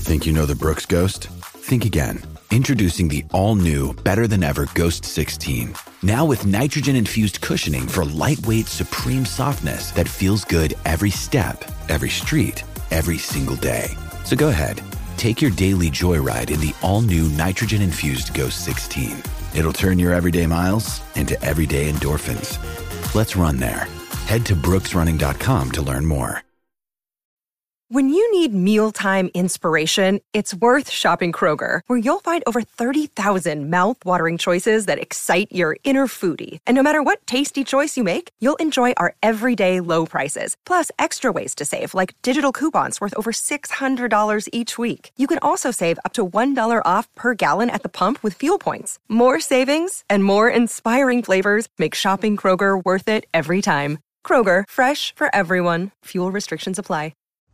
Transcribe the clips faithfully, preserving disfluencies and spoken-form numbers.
Think you know the Brooks Ghost? Think again. Introducing the all-new, better-than-ever Ghost sixteen. Now with nitrogen-infused cushioning for lightweight, supreme softness that feels good every step, every street, every single day. So go ahead, take your daily joyride in the all-new nitrogen-infused Ghost sixteen. It'll turn your everyday miles into everyday endorphins. Let's run there. Head to brooks running dot com to learn more. When you need mealtime inspiration, it's worth shopping Kroger, where you'll find over thirty thousand mouth-watering choices that excite your inner foodie. And no matter what tasty choice you make, you'll enjoy our everyday low prices, plus extra ways to save, like digital coupons worth over six hundred dollars each week. You can also save up to one dollar off per gallon at the pump with fuel points. More savings and more inspiring flavors make shopping Kroger worth it every time. Kroger, fresh for everyone. Fuel restrictions apply.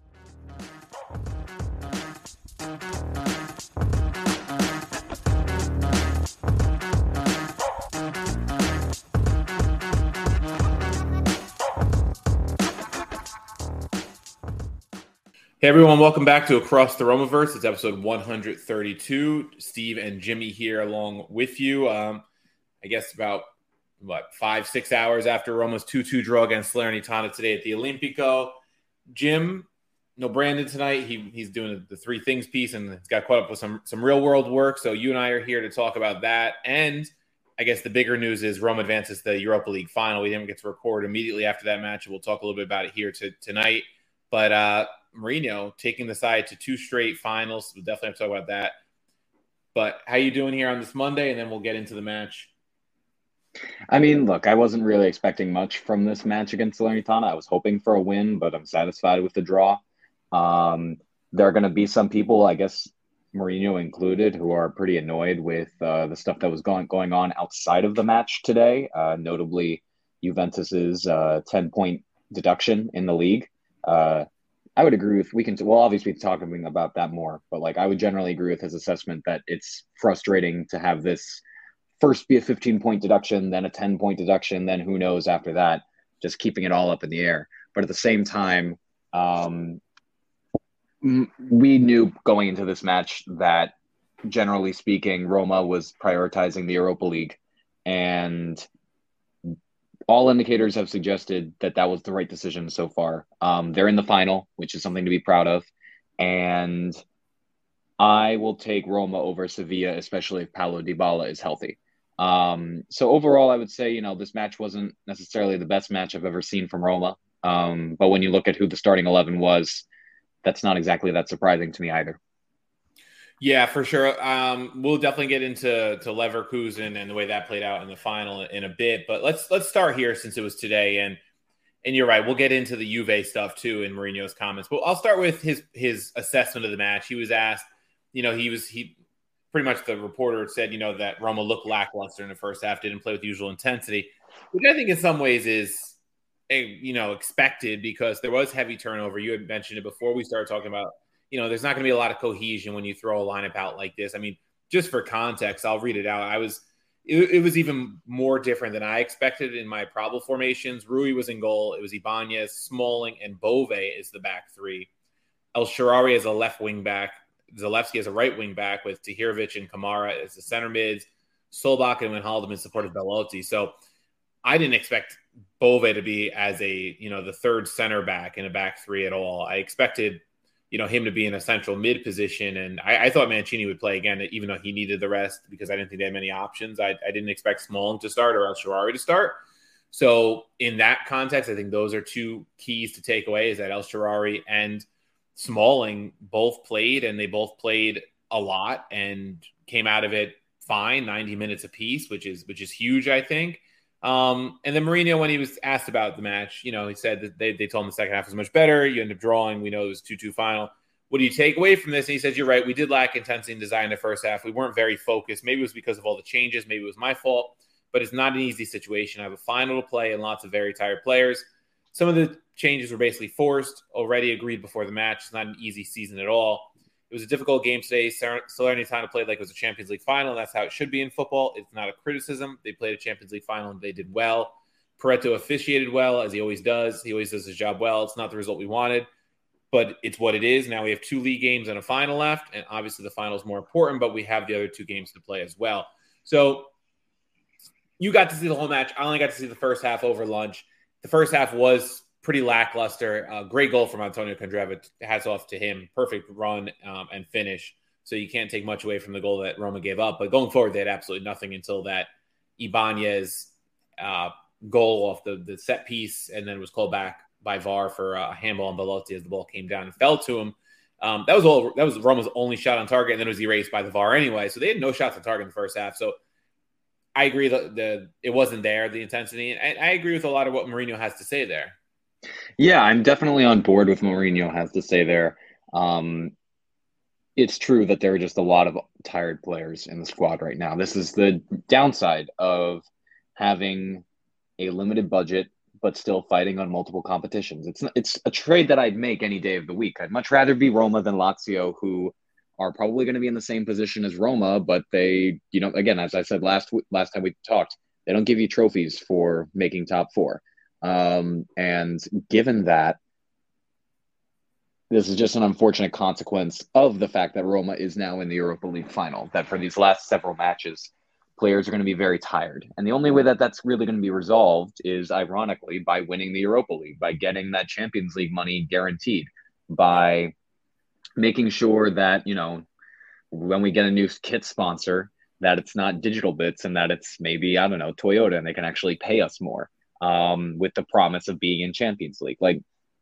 Hey everyone, welcome back to Across the Romaverse. It's episode one thirty-two. Steve and Jimmy here along with you. Um, I guess about, what, five, six hours after Roma's two two draw against Salernitana today at the Olimpico. Jim, no Brandon tonight. He He's doing the three things piece and it's got caught up with some, some real world work. So you and I are here to talk about that. And I guess the bigger news is Roma advances to the Europa League final. We didn't get to record immediately after that match. We'll talk a little bit about it here to, tonight. But uh, Mourinho taking the side to two straight finals. We'll definitely have to talk about that. But how you doing here on this Monday? And then we'll get into the match. I mean, look, I wasn't really expecting much from this match against Salernitana. I was hoping for a win, but I'm satisfied with the draw. Um, there are going to be some people, I guess Mourinho included, who are pretty annoyed with uh, the stuff that was going, going on outside of the match today, uh, notably Juventus's uh, ten-point deduction in the league. Uh, I would agree with, we can, well, obviously talking about that more, but like, I would generally agree with his assessment that it's frustrating to have this first be a fifteen point deduction, then a ten point deduction, then who knows after that, just keeping it all up in the air. But at the same time, um, we knew going into this match that generally speaking, Roma was prioritizing the Europa League, and all indicators have suggested that that was the right decision so far. Um, they're in the final, which is something to be proud of. And I will take Roma over Sevilla, especially if Paulo Dybala is healthy. Um, so overall, I would say, you know, this match wasn't necessarily the best match I've ever seen from Roma. Um, but when you look at who the starting eleven was, that's not exactly that surprising to me either. Yeah, for sure. Um, we'll definitely get into to Leverkusen and the way that played out in the final in a bit. But let's let's start here since it was today. And and you're right, we'll get into the Juve stuff too in Mourinho's comments. But I'll start with his his assessment of the match. He was asked, you know, he was he pretty much the reporter said, you know, that Roma looked lackluster in the first half, didn't play with the usual intensity, which I think in some ways is a, you know, expected because there was heavy turnover. You had mentioned it before we started talking about. You know, there's not going to be a lot of cohesion when you throw a lineup out like this. I mean, just for context, I'll read it out. I was, it, it was even more different than I expected in my probable formations. Rui was in goal. It was Ibanez, Smalling, and Bove is the back three. El Shaarawy as a left wing back. Zalewski as a right wing back with Tahirovic and Kamara as the center mids. Solbach and Wijnaldum in support of Belotti. So I didn't expect Bove to be as a, you know, the third center back in a back three at all. I expected you know, him to be in a central mid position. And I, I thought Mancini would play again, even though he needed the rest because I didn't think they had many options. I, I didn't expect Smalling to start or El Shaarawy to start. So in that context, I think those are two keys to take away is that El Shaarawy and Smalling both played and they both played a lot and came out of it fine, ninety minutes apiece, which is, which is huge, I think. Um, and then Mourinho, when he was asked about the match, you know, he said that they, they told him the second half was much better. You end up drawing. We know it was two two final. What do you take away from this? And he says, you're right. We did lack intensity and design in the first half. We weren't very focused. Maybe it was because of all the changes. Maybe it was my fault. But it's not an easy situation. I have a final to play and lots of very tired players. Some of the changes were basically forced, already agreed before the match. It's not an easy season at all. It was a difficult game today. Salernitana played like it was a Champions League final, and that's how it should be in football. It's not a criticism. They played a Champions League final, and they did well. Pareto officiated well, as he always does. He always does his job well. It's not the result we wanted. but it's what it is. Now we have two league games and a final left, and obviously the final is more important, but we have the other two games to play as well. So you got to see the whole match. I only got to see the first half over lunch. The first half was pretty lackluster. Uh, great goal from Antonio Candreva. Hats off to him. Perfect run um, and finish. So you can't take much away from the goal that Roma gave up. But going forward, they had absolutely nothing until that Ibanez uh, goal off the, the set piece, and then was called back by V A R for a handball on Belotti as the ball came down and fell to him. Um, that was all. That was Roma's only shot on target, and then it was erased by the V A R anyway. So they had no shots on target in the first half. So I agree that the it wasn't there, the intensity. And I, I agree with a lot of what Mourinho has to say there. Yeah, I'm definitely on board with what Mourinho has to say there. Um, it's true that there are just a lot of tired players in the squad right now. This is the downside of having a limited budget, but still fighting on multiple competitions. It's it's a trade that I'd make any day of the week. I'd much rather be Roma than Lazio, who are probably going to be in the same position as Roma, but they, you know, again, as I said last last time we talked, they don't give you trophies for making top four. Um, and given that, this is just an unfortunate consequence of the fact that Roma is now in the Europa League final, that for these last several matches, players are going to be very tired. And the only way that that's really going to be resolved is, ironically, by winning the Europa League, by getting that Champions League money guaranteed, by making sure that, you know, when we get a new kit sponsor, that it's not Digital Bits and that it's maybe, I don't know, Toyota, and they can actually pay us more um, with the promise of being in Champions League. Like,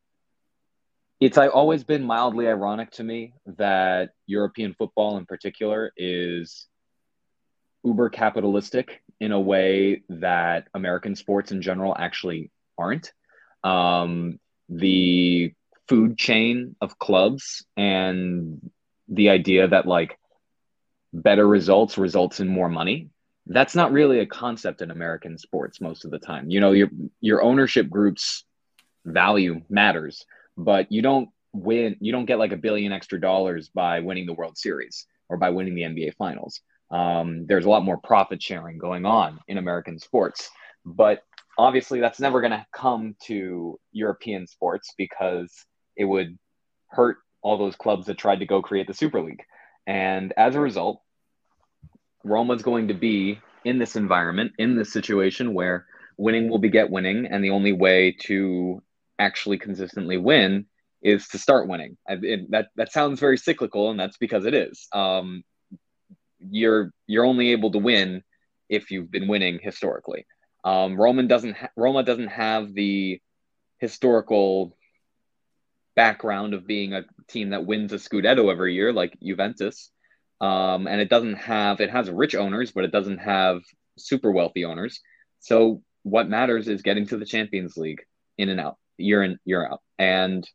it's always been mildly ironic to me that European football in particular is uber capitalistic in a way that American sports in general actually aren't. Um, the food chain of clubs and the idea that like better results results in more money, that's not really a concept in American sports most of the time. You know, your your ownership group's value matters, but you don't win, you don't get like a billion extra dollars by winning the World Series or by winning the N B A Finals. Um, there's a lot more profit sharing going on in American sports, but obviously that's never going to come to European sports because it would hurt all those clubs that tried to go create the Super League. And as a result, Roma's going to be in this environment, in this situation where winning will beget winning. And the only way to actually consistently win is to start winning. I, it, that, that sounds very cyclical, and that's because it is. Um, you're, you're only able to win if you've been winning historically. Um, Roman doesn't ha- Roma doesn't have the historical background of being a team that wins a Scudetto every year like Juventus. Um, and it doesn't have, it has rich owners, but it doesn't have super wealthy owners. So what matters is getting to the Champions League in and out, year in, year out. And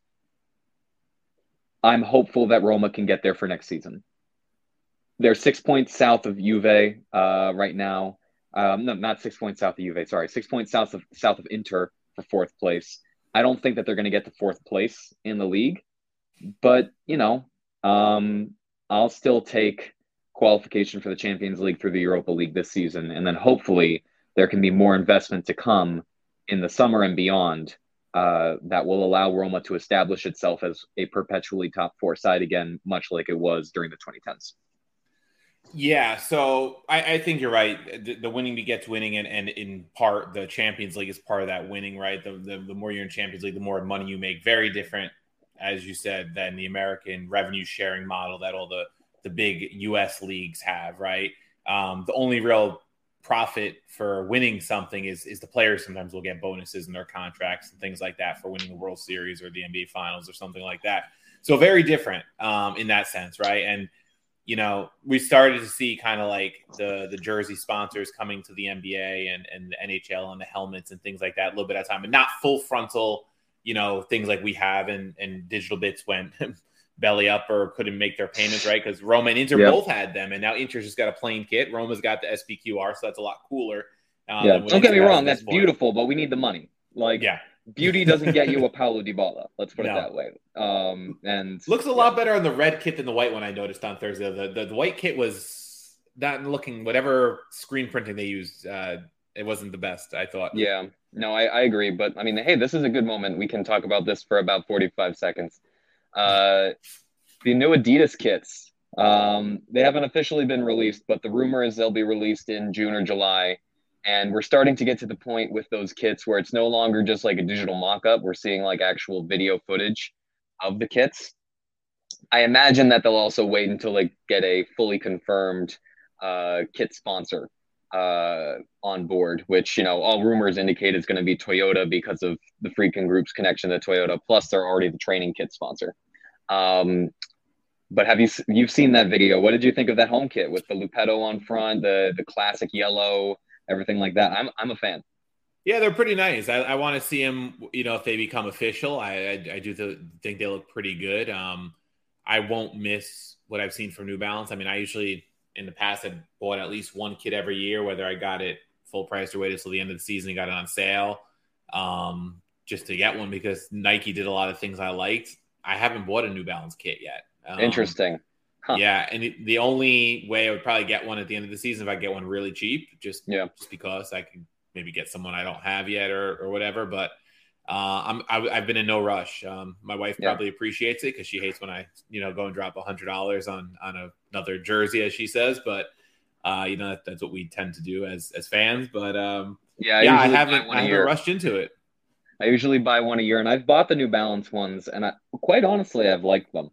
I'm hopeful that Roma can get there for next season. They're six points south of Juve uh, right now. Um, no, not six points south of Juve. Sorry, six points south of south of Inter for fourth place. I don't think that they're going to get to fourth place in the league, but you know, um, I'll still take qualification for the Champions League through the Europa League this season, and then hopefully there can be more investment to come in the summer and beyond uh, that will allow Roma to establish itself as a perpetually top four side again, much like it was during the twenty tens. Yeah, so I, I think you're right. The, the winning begets winning, and, and in part, the Champions League is part of that winning, right? The, the the more you're in Champions League, the more money you make. Very different, as you said, than the American revenue sharing model that all the, the big U S leagues have, right? Um, the only real profit for winning something is, is the players sometimes will get bonuses in their contracts and things like that for winning the World Series or the N B A Finals or something like that. So very different um, in that sense, right? And you know, we started to see kind of like the, the jersey sponsors coming to the N B A and, and the N H L and the helmets and things like that a little bit at a time, but not full frontal, you know, things like we have and, and Digital Bits went belly up or couldn't make their payments, right? Because Roma and Inter Yep. both had them, and now Inter's just got a plain kit. Roma's got the S P Q R, so that's a lot cooler. Um, Yeah, than what don't get me Inter has wrong, at that's this point. beautiful, but we need the money. Like, Yeah. beauty doesn't get you a Paulo Dybala. Let's put No. it that way. Um, and Looks a lot better on the red kit than the white one I noticed on Thursday. The, the, the white kit was not looking, whatever screen printing they used, uh, it wasn't the best, I thought. Yeah, no, I, I agree. But I mean, hey, this is a good moment. We can talk about this for about forty-five seconds. Uh, the new Adidas kits, um, they haven't officially been released, but the rumor is they'll be released in June or July. And we're starting to get to the point with those kits where it's no longer just like a digital mock-up. We're seeing like actual video footage of the kits. I imagine that they'll also wait until they get a fully confirmed uh, kit sponsor uh, on board, which, you know, all rumors indicate is going to be Toyota because of the Freakin' Group's connection to Toyota. Plus, they're already the training kit sponsor. Um, but have you you've seen that video? What did you think of that home kit with the Lupetto on front, the the classic yellow, everything like that? I'm I'm a fan. Yeah, they're pretty nice. I, I want to see them, you know, if they become official. I I, I do th- think they look pretty good. Um, I won't miss what I've seen from New Balance. I mean, I usually in the past had bought at least one kit every year, whether I got it full price or waited till the end of the season and got it on sale, um, just to get one because Nike did a lot of things I liked. I haven't bought a New Balance kit yet. Um, Interesting. Huh. Yeah, and it, the only way I would probably get one at the end of the season if I get one really cheap, just yeah. just because I could maybe get someone I don't have yet or or whatever. But uh, I'm I, I've been in no rush. Um, my wife yeah. probably appreciates it because she hates when I you know go and drop a hundred dollars on on a, another jersey, as she says. But uh, you know that, that's what we tend to do as as fans. But um, yeah, I yeah, I haven't I haven't rushed into it. I usually buy one a year, and I've bought the New Balance ones, and I, quite honestly, I've liked them.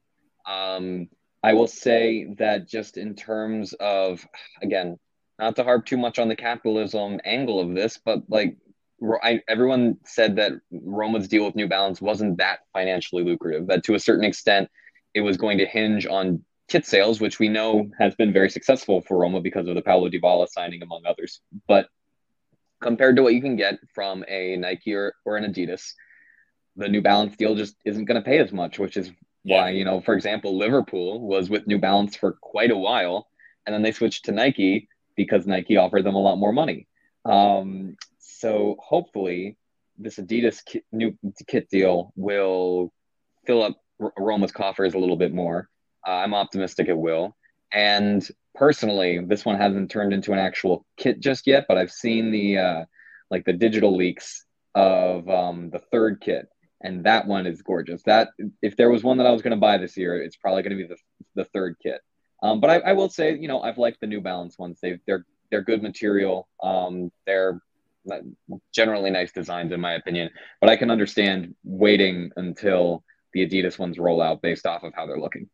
Um, I will say that just in terms of, again, not to harp too much on the capitalism angle of this, but like I, everyone said that Roma's deal with New Balance wasn't that financially lucrative, that to a certain extent it was going to hinge on kit sales, which we know has been very successful for Roma because of the Paulo Dybala signing, among others. But compared to what you can get from a Nike or, or an Adidas, the New Balance deal just isn't going to pay as much, which is why, you know, for example, Liverpool was with New Balance for quite a while, and then they switched to Nike because Nike offered them a lot more money. Um, so hopefully this Adidas kit, new kit deal will fill up Roma's coffers a little bit more. Uh, I'm optimistic it will. And personally, this one hasn't turned into an actual kit just yet, but I've seen the uh, like the digital leaks of um, the third kit. And that one is gorgeous. That if there was one that I was going to buy this year, it's probably going to be the the third kit. Um, but I, I will say, you know, I've liked the New Balance ones. They they're they're good material. Um, they're generally nice designs, in my opinion. But I can understand waiting until the Adidas ones roll out based off of how they're looking.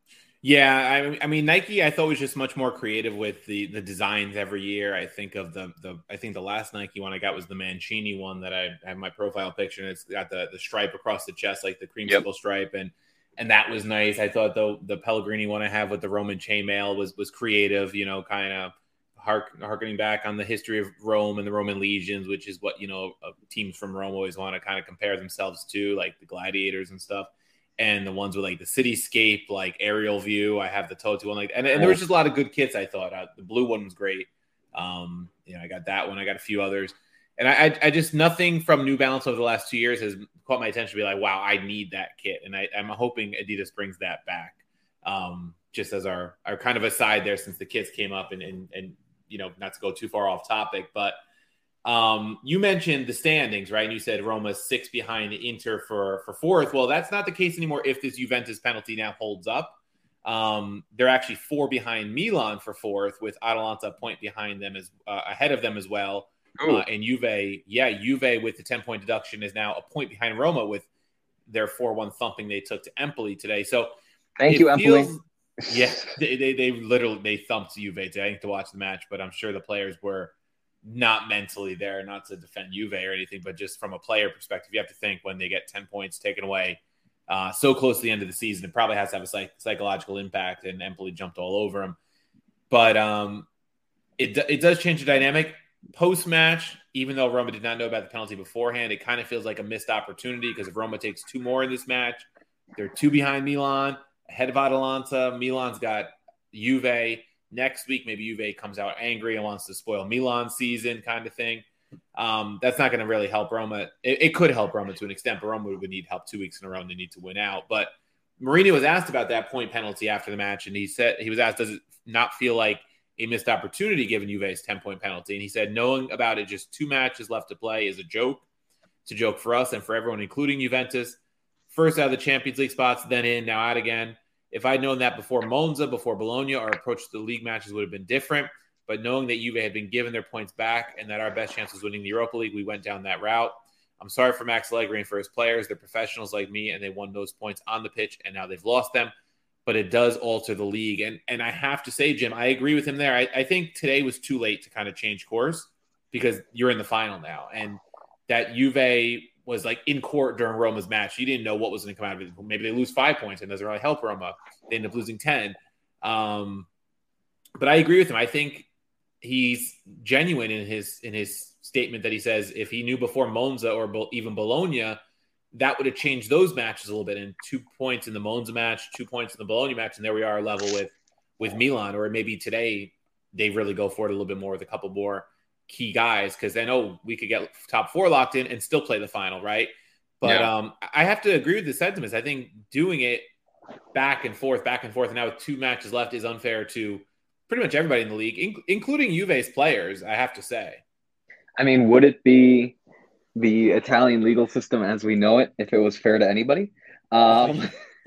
Yeah, I, I mean Nike. I thought was just much more creative with the the designs every year. I think of the the I think the last Nike one I got was the Mancini one that I have my profile picture, and it's got the the stripe across the chest like the creamsicle yep. stripe, and and that was nice. I thought the the Pellegrini one I have with the Roman chainmail was was creative. You know, kind of hark, harkening back on the history of Rome and the Roman legions, which is what you know teams from Rome always want to kind of compare themselves to, like the gladiators and stuff. And the ones with like the cityscape, like aerial view. I have the Totu one, like, and, and there was just a lot of good kits. I thought uh, the blue one was great. Um, you know, I got that one. I got a few others, and I, I, I just nothing from New Balance over the last two years has caught my attention to be like, wow, I need that kit, and I, I'm hoping Adidas brings that back. Um, just as our our kind of aside there, since the kits came up, and and and you know, not to go too far off topic, but. Um, you mentioned the standings, right? And you said Roma's six behind Inter for, for fourth. Well, that's not the case anymore if this Juventus penalty now holds up. Um, they're actually four behind Milan for fourth, with Atalanta a point behind them as uh, ahead of them as well. Uh, and Juve, yeah, Juve with the ten-point deduction is now a point behind Roma with their four one thumping they took to Empoli today. So thank you, Empoli. Feels, yeah, they, they they literally they thumped Juve today. I didn't to watch the match, but I'm sure the players were not mentally there, not to defend Juve or anything, but just from a player perspective, you have to think when they get ten points taken away uh, so close to the end of the season, it probably has to have a psych- psychological impact, and Empoli jumped all over him. But um, it, it does change the dynamic. Post-match, even though Roma did not know about the penalty beforehand, it kind of feels like a missed opportunity because if Roma takes two more in this match, they're two behind Milan, ahead of Atalanta. Milan's got Juve. Next week, maybe Juve comes out angry and wants to spoil Milan's season kind of thing. Um, that's not going to really help Roma. It, it could help Roma to an extent, but Roma would need help two weeks in a row and they need to win out. But Mourinho was asked about that point penalty after the match, and he said he was asked, does it not feel like a missed opportunity given Juve's ten-point penalty? And he said, knowing about it just two matches left to play is a joke. It's a joke for us and for everyone, including Juventus. first out of the Champions League spots, then in, now out again. If I'd known that before Monza, before Bologna, our approach to the league matches would have been different. But knowing that Juve had been given their points back and that our best chance was winning the Europa League, we went down that route. I'm sorry for Max Allegri and for his players. They're professionals like me, and they won those points on the pitch, and now they've lost them. But it does alter the league. And and I have to say, Jim, I agree with him there. I, I think today was too late to kind of change course because you're in the final now. And that Juve was like in court during Roma's match. You didn't know what was going to come out of it. Maybe they lose five points and doesn't really help Roma. They end up losing ten. Um, but I agree with him. I think he's genuine in his in his statement that he says if he knew before Monza or Bo- even Bologna, that would have changed those matches a little bit. And two points in the Monza match, two points in the Bologna match, and there we are level with with Milan. Or maybe today they really go for it a little bit more with a couple more key guys, because I know we could get top four locked in and still play the final, right? But yeah. um, I have to agree with the sentiments. I think doing it back and forth, back and forth, and now with two matches left is unfair to pretty much everybody in the league, in- including Juve's players, I have to say. I mean, would it be the Italian legal system as we know it if it was fair to anybody? Um,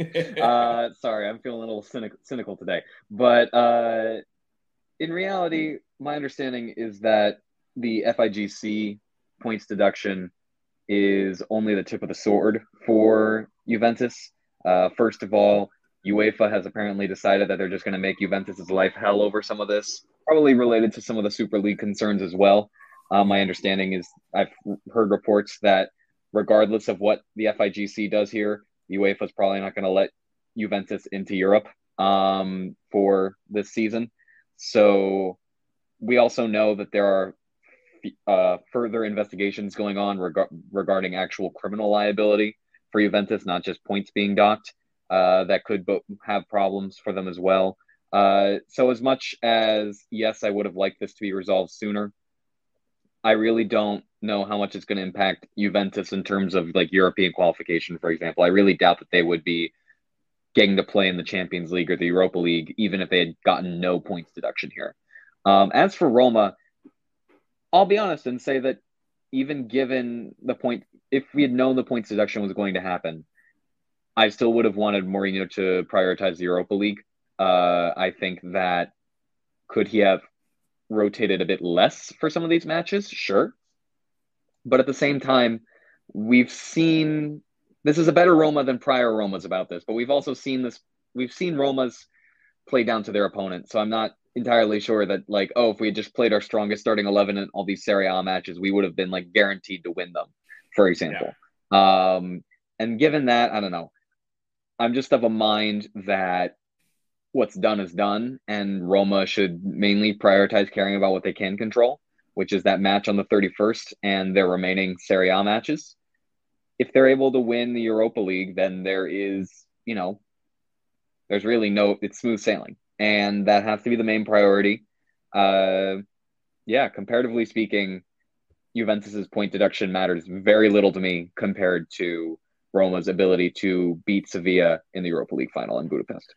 uh, sorry, I'm feeling a little cynic- cynical today. But uh, in reality, my understanding is that the F I G C points deduction is only the tip of the sword for Juventus. Uh, first of all, UEFA has apparently decided that they're just going to make Juventus's life hell over some of this, probably related to some of the Super League concerns as well. Uh, my understanding is I've heard reports that regardless of what the F I G C does here, UEFA is probably not going to let Juventus into Europe um, for this season. So we also know that there are uh, further investigations going on reg- regarding actual criminal liability for Juventus, not just points being docked. Uh, that could bo- have problems for them as well. Uh, so as much as, yes, I would have liked this to be resolved sooner, I really don't know how much it's going to impact Juventus in terms of like European qualification, for example. I really doubt that they would be getting to play in the Champions League or the Europa League, even if they had gotten no points deduction here. Um, as for Roma, I'll be honest and say that even given the point, if we had known the points deduction was going to happen, I still would have wanted Mourinho to prioritize the Europa League. Uh, I think that could he have rotated a bit less for some of these matches? Sure. But at the same time, we've seen, this is a better Roma than prior Romas about this, but we've also seen this, we've seen Romas play down to their opponent. So I'm not entirely sure that like, oh, if we had just played our strongest starting eleven in all these Serie A matches, we would have been like guaranteed to win them, for example. Yeah. Um, and given that, I don't know, I'm just of a mind that what's done is done, and Roma should mainly prioritize caring about what they can control, which is that match on the thirty-first and their remaining Serie A matches. If they're able to win the Europa League, then there is, you know, there's really no, it's smooth sailing. And that has to be the main priority. Uh, yeah, comparatively speaking, Juventus's point deduction matters very little to me compared to Roma's ability to beat Sevilla in the Europa League final in Budapest.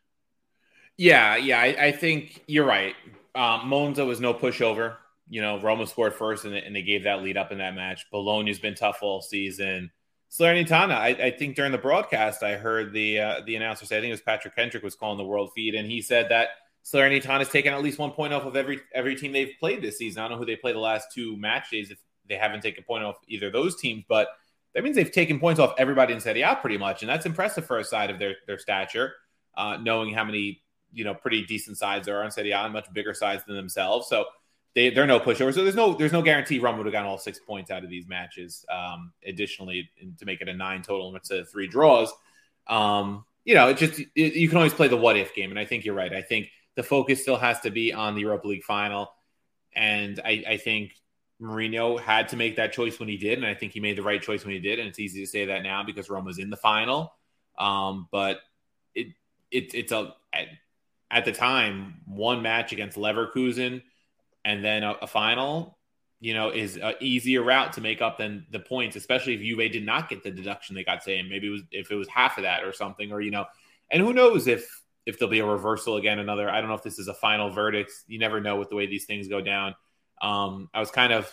Yeah, yeah, I, I think you're right. Um, Monza was no pushover. You know, Roma scored first, and, and they gave that lead up in that match. Bologna's been tough all season. Salernitana, I, I think during the broadcast, I heard the uh, the announcer say, I think it was Patrick Kendrick was calling the world feed, and he said that Salernitana's taken at least one point off of every every team they've played this season. I don't know who they play the last two match days if they haven't taken a point off either of those teams, but that means they've taken points off everybody in Serie A pretty much, and that's impressive for a side of their their stature, uh, knowing how many you know pretty decent sides there are in Serie A and much bigger sides than themselves. So they they're no pushover. So there's no there's no guarantee Roma would have gotten all six points out of these matches. Um, additionally, to make it a nine total instead of three draws, um, you know, it just it, you can always play the what if game, and I think you're right. I think the focus still has to be on the Europa League final, and I, I think Mourinho had to make that choice when he did, and I think he made the right choice when he did, and it's easy to say that now because Roma's in the final. Um, but it, it it's a at, at the time one match against Leverkusen and then a, a final, you know, is an easier route to make up than the points, especially if Juve did not get the deduction they got, saying maybe it was if it was half of that or something, or you know, and who knows if if there'll be a reversal again. Another, I don't know if this is a final verdict. You never know with the way these things go down. Um, I was kind of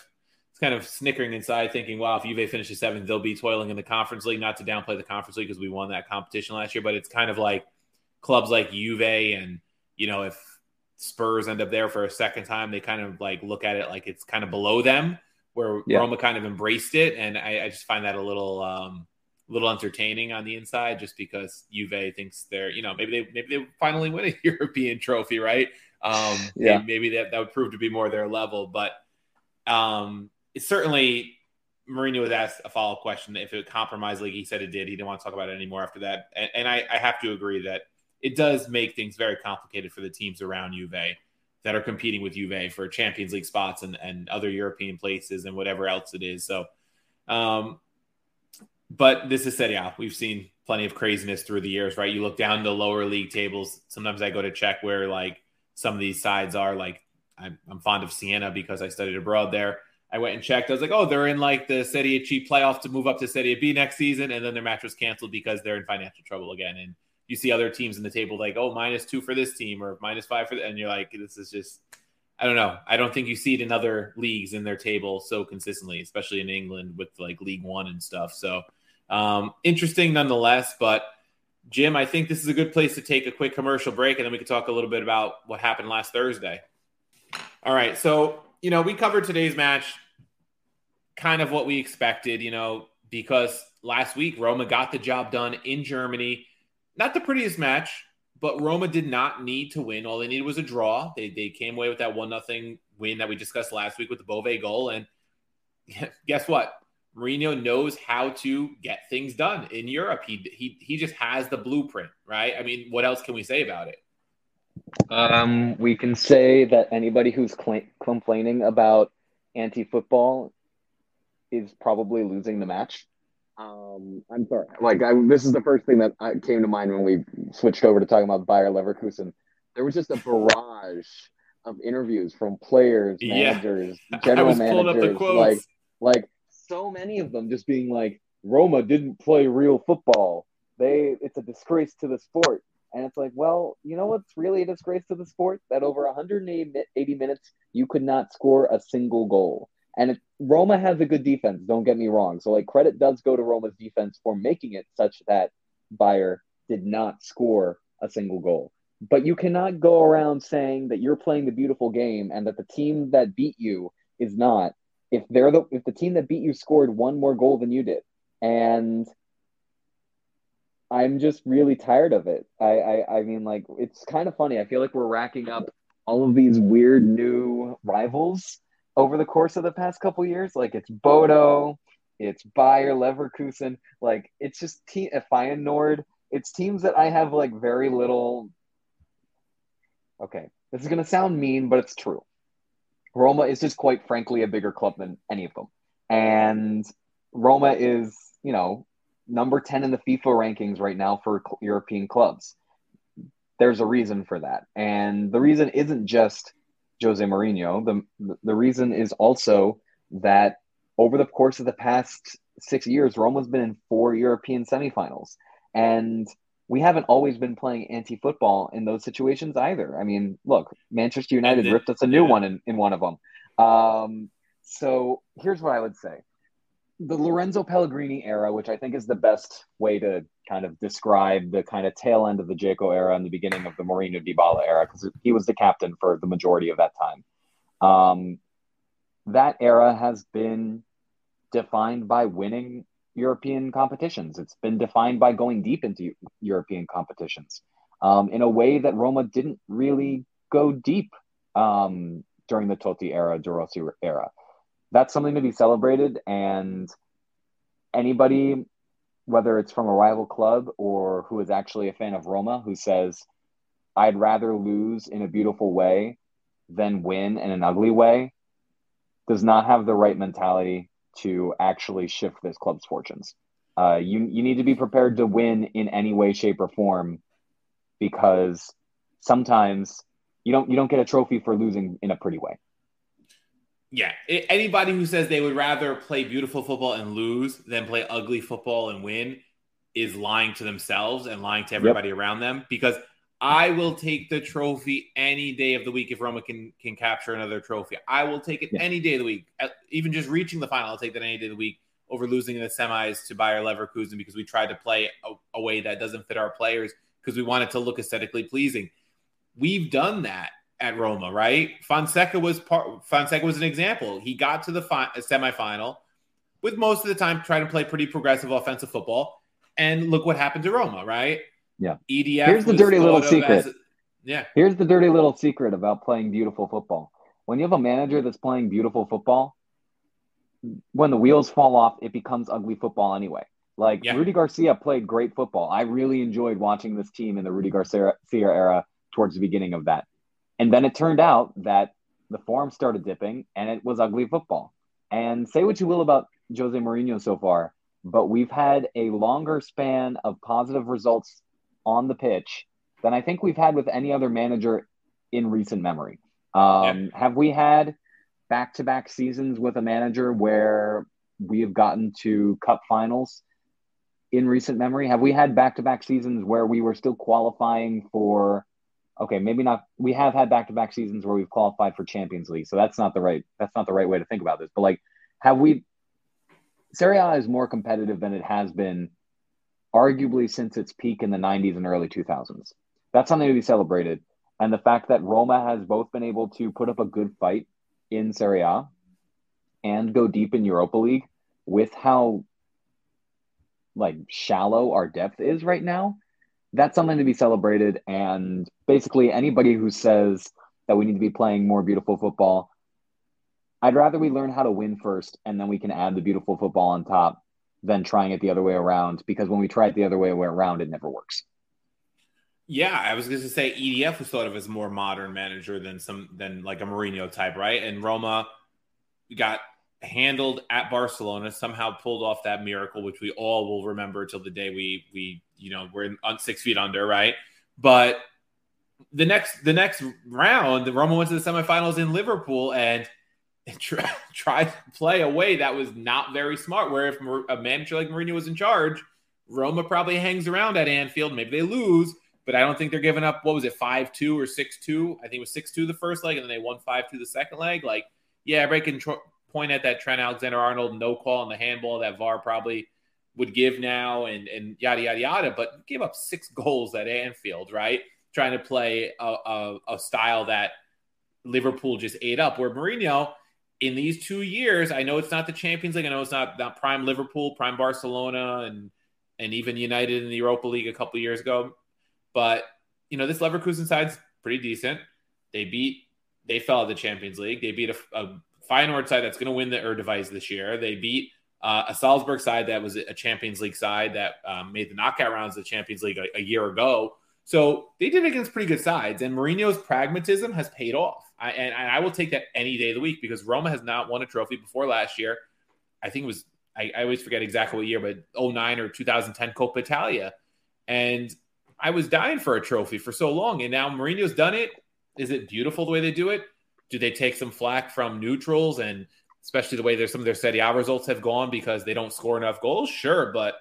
kind of snickering inside thinking, wow, if Juve finishes seventh, they'll be toiling in the Conference League. Not to downplay the Conference League because we won that competition last year, but it's kind of like clubs like Juve and, you know, if Spurs end up there for a second time, they kind of like look at it like it's kind of below them, where yeah. Roma kind of embraced it. And I, I just find that a little um, little entertaining on the inside just because Juve thinks they're, you know, maybe they maybe they finally win a European trophy, right? Um, yeah. Maybe that, that would prove to be more their level. But um, it's certainly Mourinho was asked a follow-up question if it compromised league. He said it did. He didn't want to talk about it anymore after that. And, and I, I have to agree that it does make things very complicated for the teams around Juve that are competing with Juve for Champions League spots and, and other European places and whatever else it is. So, um, but this is Serie A. We've seen plenty of craziness through the years, right? You look down the lower league tables. Sometimes I go to check where like some of these sides are. Like I'm, I'm fond of Siena because I studied abroad there. I went and checked. I was like, oh, they're in like the Serie C playoff to move up to Serie B next season. And then their match was canceled because they're in financial trouble again. And you see other teams in the table like, oh, minus two for this team or minus five for that. And you're like, this is just, I don't know. I don't think you see it in other leagues in their table so consistently, especially in England with like League One and stuff. So um, interesting nonetheless. But Jim, I think this is a good place to take a quick commercial break. And then we can talk a little bit about what happened last Thursday. All right. So, you know, we covered today's match, kind of what we expected, you know, because last week Roma got the job done in Germany. Not the prettiest match, but Roma did not need to win. All they needed was a draw. They they came away with that one nothing win that we discussed last week with the Bove goal. And guess what? Mourinho knows how to get things done in Europe. He he he just has the blueprint, right? I mean, what else can we say about it? Um, we can say that anybody who's cl- complaining about anti-football is probably losing the match. Um, I'm sorry. Like, I, this is the first thing that I, came to mind when we switched over to talking about Bayer Leverkusen. There was just a barrage of interviews from players, managers, yeah. general managers, like, like so many of them just being like, Roma didn't play real football. They, it's a disgrace to the sport. And it's like, well, you know what's really a disgrace to the sport? That over one hundred eighty minutes, you could not score a single goal. And it, Roma has a good defense, don't get me wrong. So, like, credit does go to Roma's defense for making it such that Bayer did not score a single goal. But you cannot go around saying that you're playing the beautiful game and that the team that beat you is not. If they're the if the team that beat you scored one more goal than you did. And I'm just really tired of it. I, I, I mean, like, it's kind of funny. I feel like we're racking up all of these weird new rivals over the course of the past couple years. Like, it's Bodo, it's Bayer Leverkusen. Like, it's just te- Feyenoord. It's teams that I have, like, very little. Okay, this is going to sound mean, but it's true. Roma is just quite frankly a bigger club than any of them. And Roma is, you know, number ten in the FIFA rankings right now for European clubs. There's a reason for that. And the reason isn't just Jose Mourinho. The, the reason is also that over the course of the past six years, Roma's been in four European semifinals. And we haven't always been playing anti-football in those situations either. I mean, look, Manchester United then, ripped us a new yeah. one in, in one of them. Um, so here's what I would say. The Lorenzo Pellegrini era, which I think is the best way to kind of describe the kind of tail end of the Dzeko era and the beginning of the Mourinho Dybala era, because he was the captain for the majority of that time. Um, that era has been defined by winning European competitions. It's been defined by going deep into European competitions um, in a way that Roma didn't really go deep um, during the Totti era, De Rossi era. That's something to be celebrated, and anybody, whether it's from a rival club or who is actually a fan of Roma, who says, I'd rather lose in a beautiful way than win in an ugly way, does not have the right mentality to actually shift this club's fortunes. Uh, you you need to be prepared to win in any way, shape, or form, because sometimes you don't you don't get a trophy for losing in a pretty way. Yeah, anybody who says they would rather play beautiful football and lose than play ugly football and win is lying to themselves and lying to everybody yep. around them. Because I will take the trophy any day of the week if Roma can can capture another trophy. I will take it Yeah. any day of the week. Even just reaching the final, I'll take that any day of the week over losing in the semis to Bayer Leverkusen because we tried to play a, a way that doesn't fit our players because we want it to look aesthetically pleasing. We've done that at Roma, right? Fonseca was part. Fonseca was an example. He got to the fi- semifinal with most of the time trying to play pretty progressive offensive football, and look what happened to Roma, right? Yeah. E D F. Here's the dirty little secret. As, yeah. Here's the dirty little secret about playing beautiful football. When you have a manager that's playing beautiful football, when the wheels fall off, it becomes ugly football anyway. Like Yeah. Rudy Garcia played great football. I really enjoyed watching this team in the Rudy Garcia era towards the beginning of that. And then it turned out that the form started dipping and it was ugly football. And say what you will about Jose Mourinho so far, but we've had a longer span of positive results on the pitch than I think we've had with any other manager in recent memory. Um, yeah. Have we had back-to-back seasons with a manager where we have gotten to cup finals in recent memory? Have we had back-to-back seasons where we were still qualifying for, okay, maybe not, we have had back-to-back seasons where we've qualified for Champions League. So that's not the right, that's not the right way to think about this. But like, have we, Serie A is more competitive than it has been arguably since its peak in the nineties and early two thousands. That's something to be celebrated. And the fact that Roma has both been able to put up a good fight in Serie A and go deep in Europa League with how like shallow our depth is right now, that's something to be celebrated. And basically anybody who says that we need to be playing more beautiful football, I'd rather we learn how to win first and then we can add the beautiful football on top than trying it the other way around, because when we try it the other way around, it never works. Yeah, I was going to say E D F was thought of as more modern manager than some than like a Mourinho type, right? And Roma got handled at Barcelona, somehow pulled off that miracle, which we all will remember till the day we we you know we're on six feet under, right? But the next the next round, the Roma went to the semifinals in Liverpool and and try, tried to play a way that was not very smart, where if a manager like Mourinho was in charge, Roma probably hangs around at Anfield. Maybe they lose, but I don't think they're giving up, what was it, five two or six two? I think it was six two the first leg, and then they won five two the second leg. Like, yeah, everybody can tr- point at that Trent Alexander-Arnold no call on the handball that V A R probably would give now and, and yada, yada, yada, but gave up six goals at Anfield, right? Trying to play a, a, a style that Liverpool just ate up, where Mourinho, in these two years, I know it's not the Champions League. I know it's not, not prime Liverpool, prime Barcelona, and and even United in the Europa League a couple of years ago. But, you know, this Leverkusen side's pretty decent. They beat, they fell at the Champions League. They beat a, a Feyenoord side that's going to win the Eredivisie this year. They beat uh, a Salzburg side that was a Champions League side that um, made the knockout rounds of the Champions League a, a year ago. So they did it against pretty good sides. And Mourinho's pragmatism has paid off. I, and, and I will take that any day of the week, because Roma has not won a trophy before last year. I think it was, I, I always forget exactly what year, but oh nine or two thousand ten Coppa Italia. And I was dying for a trophy for so long. And now Mourinho's done it. Is it beautiful the way they do it? Do they take some flack from neutrals, and especially the way there's some of their Serie A results have gone because they don't score enough goals? Sure. But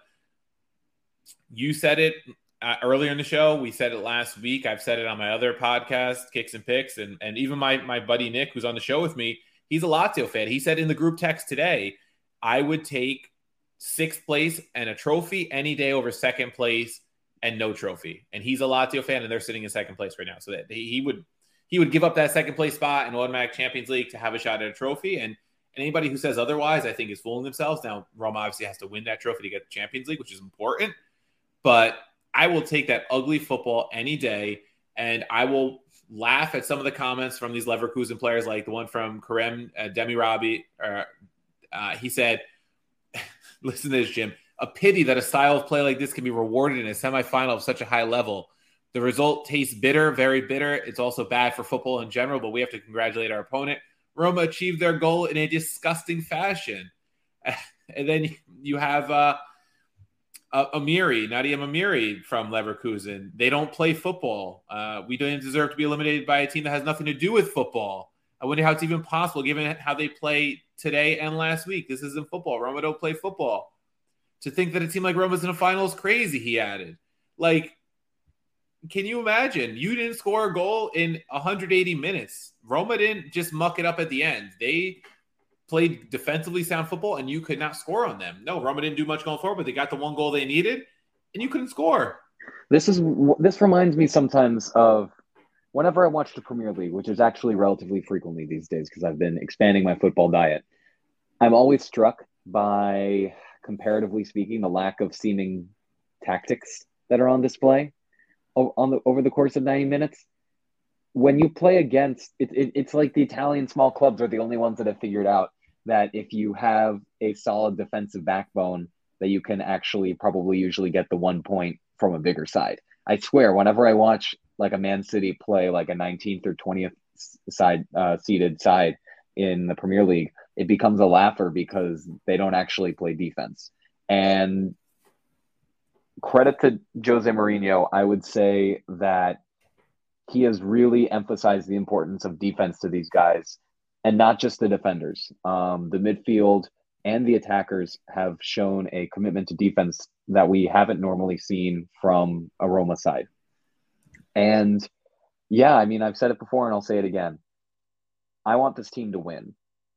you said it Uh, earlier in the show, we said it last week. I've said it on my other podcast, Kicks and Picks, and, and even my my buddy Nick, who's on the show with me, he's a Lazio fan. He said in the group text today, I would take sixth place and a trophy any day over second place and no trophy. And he's a Lazio fan, and they're sitting in second place right now. So that he, he would he would give up that second place spot in automatic Champions League to have a shot at a trophy. And, and anybody who says otherwise, I think, is fooling themselves. Now, Roma obviously has to win that trophy to get the Champions League, which is important. But I will take that ugly football any day, and I will laugh at some of the comments from these Leverkusen players, like the one from Kerem uh, Demirbay. Uh, uh, he said, listen to this, Jim, a pity that a style of play like this can be rewarded in a semifinal of such a high level. The result tastes bitter, very bitter. It's also bad for football in general, but we have to congratulate our opponent. Roma achieved their goal in a disgusting fashion. And then you have... Uh, Uh, Amiri, Nadia Amiri from Leverkusen. They don't play football. Uh, we don't deserve to be eliminated by a team that has nothing to do with football. I wonder how it's even possible, given how they play today and last week. This isn't football. Roma don't play football. To think that a team like Roma's in a final is crazy, he added. Like, can you imagine? You didn't score a goal in one hundred eighty minutes. Roma didn't just muck it up at the end. They played defensively sound football, and you could not score on them. No, Roma didn't do much going forward, but they got the one goal they needed, and you couldn't score. This is this reminds me sometimes of whenever I watch the Premier League, which is actually relatively frequently these days because I've been expanding my football diet. I'm always struck by, comparatively speaking, the lack of seeming tactics that are on display on the over the course of ninety minutes. When you play against it, it, it's like the Italian small clubs are the only ones that have figured out that if you have a solid defensive backbone, that you can actually probably usually get the one point from a bigger side. I swear, whenever I watch like a Man City play like a nineteenth or twentieth side uh, seeded side in the Premier League, it becomes a laugher because they don't actually play defense. And credit to Jose Mourinho, I would say that he has really emphasized the importance of defense to these guys, and not just the defenders. Um, the midfield and the attackers have shown a commitment to defense that we haven't normally seen from a Roma side. And yeah, I mean, I've said it before and I'll say it again. I want this team to win.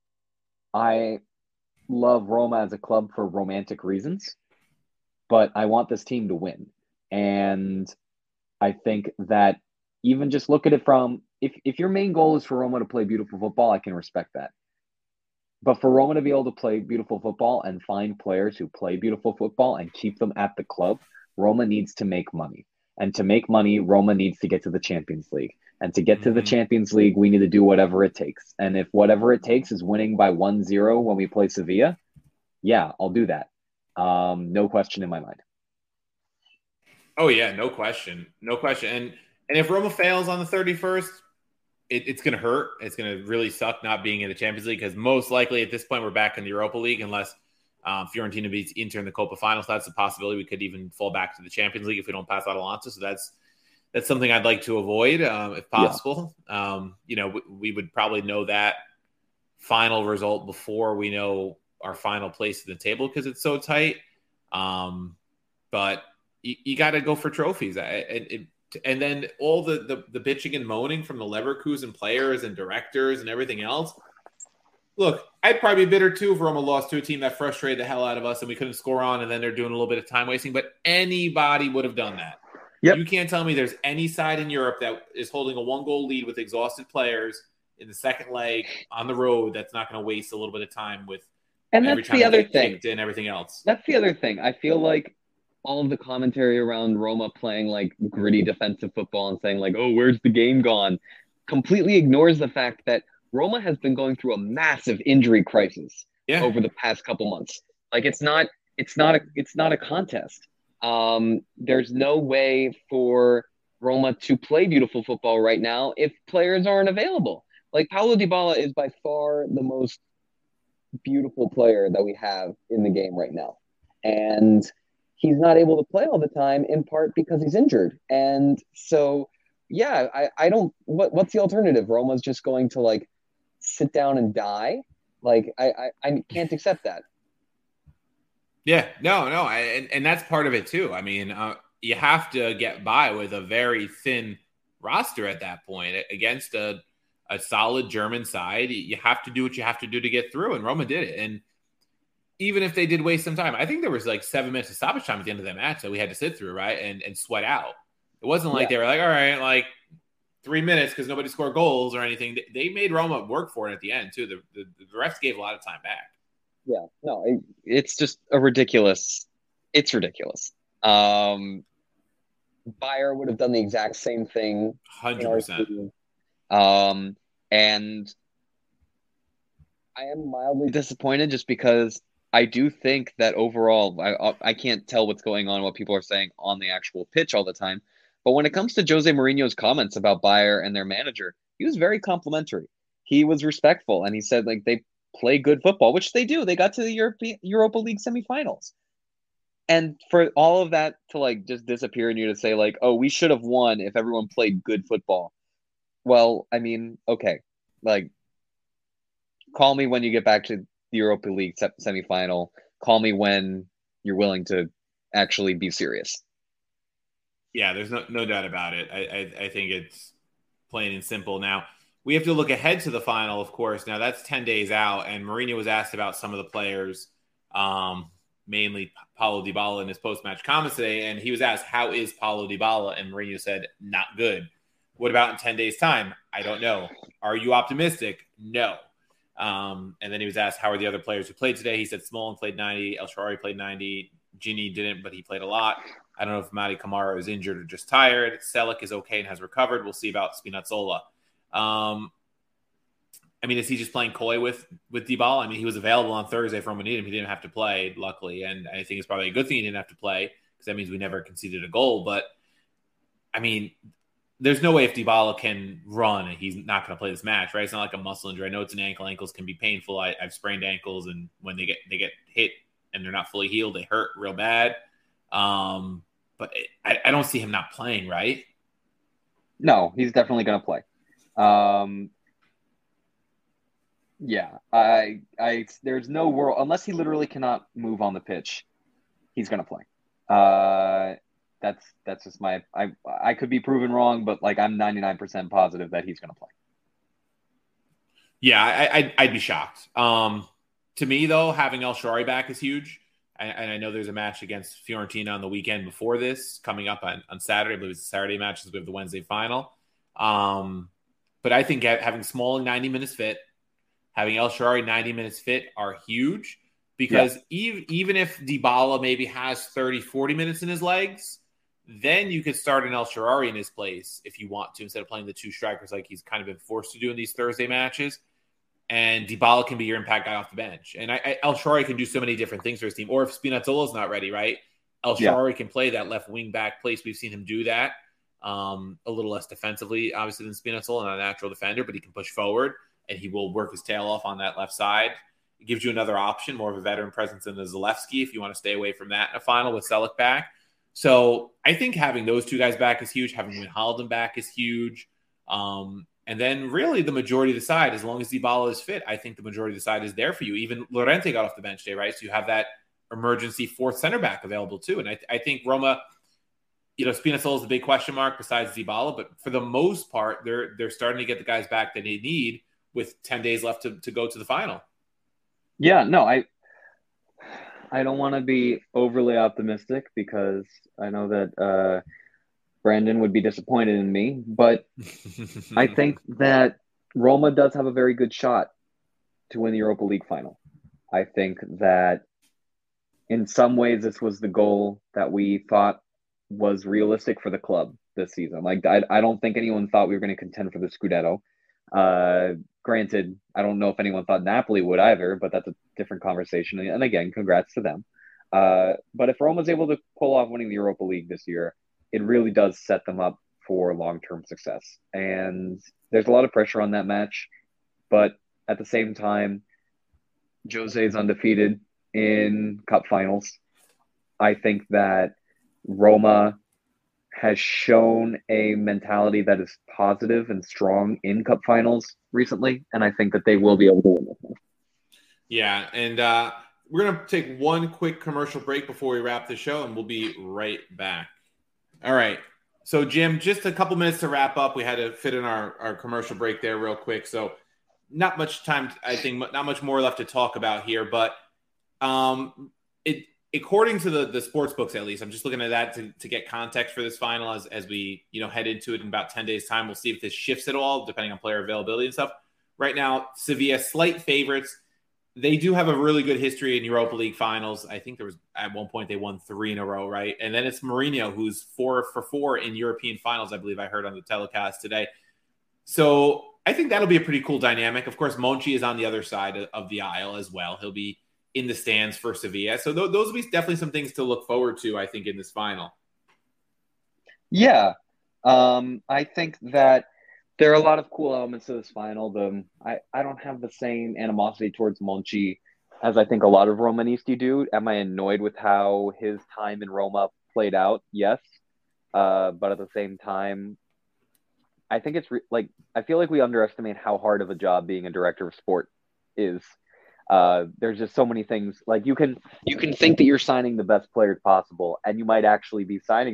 I love Roma as a club for romantic reasons, but I want this team to win. And I think that even just look at it from, if, if your main goal is for Roma to play beautiful football, I can respect that. But for Roma to be able to play beautiful football and find players who play beautiful football and keep them at the club, Roma needs to make money. And to make money, Roma needs to get to the Champions League. And to get mm-hmm. to the Champions League, we need to do whatever it takes. And if whatever it takes is winning by one zero when we play Sevilla, yeah, I'll do that. Um, no question in my mind. Oh, yeah, no question. No question. And and if Roma fails on the thirty-first, it, it's going to hurt. It's going to really suck not being in the Champions League because most likely at this point we're back in the Europa League unless um, Fiorentina beats Inter in the Copa Finals. That's a possibility. We could even fall back to the Champions League if we don't pass Atalanta. So that's that's something I'd like to avoid um, if possible. Yeah. Um, you know, we, we would probably know that final result before we know our final place in the table because it's so tight. Um, but you, you got to go for trophies. I, it, it, And then all the, the the bitching and moaning from the Leverkusen players and directors and everything else. Look, I'd probably be bitter too if Roma lost to a team that frustrated the hell out of us and we couldn't score on, and then they're doing a little bit of time wasting. But anybody would have done that. Yep. You can't tell me there's any side in Europe that is holding a one-goal lead with exhausted players in the second leg on the road that's not going to waste a little bit of time with and that's the other thing and everything else. That's the other thing. I feel like all of the commentary around Roma playing like gritty defensive football and saying like, oh, where's the game gone? Completely ignores the fact that Roma has been going through a massive injury crisis yeah. over the past couple months. Like it's not, it's not a, it's not a contest. Um, there's no way for Roma to play beautiful football right now if players aren't available. Like Paulo Dybala is by far the most beautiful player that we have in the game right now. And he's not able to play all the time in part because he's injured. And so, yeah, I, I don't, what, what's the alternative? Roma's just going to like sit down and die. Like, I, I, I can't accept that. Yeah, no, no. I, and, and that's part of it too. I mean, uh, you have to get by with a very thin roster at that point against a, a solid German side. You have to do what you have to do to get through. And Roma did it. And even if they did waste some time, I think there was like seven minutes of stoppage time at the end of that match that we had to sit through, right? And and sweat out. It wasn't like yeah. they were like, all right, like three minutes because nobody scored goals or anything. They made Roma work for it at the end too. The, the, the refs gave a lot of time back. Yeah, no, it, it's just a ridiculous. It's ridiculous. Um, Bayer would have done the exact same thing. one hundred percent. Um, and I am mildly disappointed just because I do think that overall, I I can't tell what's going on, what people are saying on the actual pitch all the time. But when it comes to Jose Mourinho's comments about Bayer and their manager, he was very complimentary. He was respectful, and he said like they play good football, which they do. They got to the Europe, Europa League semifinals. And for all of that to like just disappear in you to say like, oh, we should have won if everyone played good football. Well, I mean, okay, like call me when you get back to the Europa League semifinal. Call me when you're willing to actually be serious. Yeah, there's no no doubt about it. I, I I think it's plain and simple. Now we have to look ahead to the final, of course. Now that's ten days out, and Mourinho was asked about some of the players, um, mainly Paulo Dybala in his post-match comments today, and he was asked, "How is Paulo Dybala?" And Mourinho said, "Not good." What about in ten days' time? I don't know. Are you optimistic? No. Um, and then he was asked, "How are the other players who played today?" He said, "Smalling played ninety, El Shaarawy played ninety, Gini didn't, but he played a lot. I don't know if Mady Kamara is injured or just tired. Selleck is okay and has recovered. We'll see about Spinazzola." Um, I mean, is he just playing coy with with Dybala? I mean, he was available on Thursday for Roma Needham. He didn't have to play, luckily, and I think it's probably a good thing he didn't have to play because that means we never conceded a goal. But I mean, there's no way if Dybala can run, he's not going to play this match, right? It's not like a muscle injury. I know it's an ankle. Ankles can be painful. I, I've sprained ankles, and when they get they get hit and they're not fully healed, they hurt real bad. Um, but it, I, I don't see him not playing, right? No, he's definitely going to play. Um, yeah, I, I, there's no world unless he literally cannot move on the pitch, he's going to play. Uh, that's that's just my. I I could be proven wrong, but like I'm ninety-nine percent positive that he's going to play. Yeah, I, I'd, I'd be shocked. Um, to me, though, having El Shaarawy back is huge. And I know there's a match against Fiorentina on the weekend before this coming up on, on Saturday. I believe it's a Saturday match since we have the Wednesday final. Um, but I think having Smalling ninety minutes fit, having El Shaarawy ninety minutes fit are huge because yeah. even, even if Dybala maybe has thirty, forty minutes in his legs, then you could start an El Shaarawy in his place if you want to, instead of playing the two strikers like he's kind of been forced to do in these Thursday matches. And Dybala can be your impact guy off the bench. And I, I, El Shaarawy can do so many different things for his team. Or if Spinazzola's not ready, right? El Shaarawy yeah. can play that left wing back place. We've seen him do that um, a little less defensively, obviously, than Spinazzola, not a natural defender, but he can push forward and he will work his tail off on that left side. It gives you another option, more of a veteran presence than the Zalewski if you want to stay away from that in a final with Selleck back. So I think having those two guys back is huge. Having Wijnaldum back is huge. Um, And then really the majority of the side, as long as Dybala is fit, I think the majority of the side is there for you. Even Llorente got off the bench today, right? So you have that emergency fourth center back available too. And I, I think Roma, you know, Spinazzola is the big question mark besides Dybala, but for the most part, they're they're starting to get the guys back that they need with ten days left to, to go to the final. Yeah, no, I I don't want to be overly optimistic because I know that uh, Brandon would be disappointed in me, but I think that Roma does have a very good shot to win the Europa League final. I think that in some ways this was the goal that we thought was realistic for the club this season. Like I, I don't think anyone thought we were going to contend for the Scudetto. Uh, granted, I don't know if anyone thought Napoli would either, but that's a different conversation. And again, congrats to them. Uh, but if Roma's able to pull off winning the Europa League this year, it really does set them up for long-term success. And there's a lot of pressure on that match. But at the same time, Jose is undefeated in cup finals. I think that Roma has shown a mentality that is positive and strong in cup finals recently. And I think that they will be able to win this one. Yeah, and uh, we're going to take one quick commercial break before we wrap the show, and we'll be right back. All right. So, Jim, just a couple minutes to wrap up. We had to fit in our, our commercial break there real quick. So not much time, I think, not much more left to talk about here. But um, it according to the, the sports books, at least, I'm just looking at that to, to get context for this final as, as we you know head into it in about ten days' time. We'll see if this shifts at all, depending on player availability and stuff. Right now, Sevilla, slight favorites. They do have a really good history in Europa League finals. I think there was at one point they won three in a row, right? And then it's Mourinho, who's four for four in European finals, I believe I heard on the telecast today. So I think that'll be a pretty cool dynamic. Of course, Monchi is on the other side of the aisle as well. He'll be in the stands for Sevilla. So th- those will be definitely some things to look forward to, I think, in this final. Yeah. Um, I think that there are a lot of cool elements to this final. The I, I don't have the same animosity towards Monchi as I think a lot of Romanisti do. Am I annoyed with how his time in Roma played out? Yes. Uh, but at the same time, I think it's re- like, I feel like we underestimate how hard of a job being a director of sport is. Uh, there's just so many things. Like you can, you can think that you're signing the best players possible, and you might actually be signing the best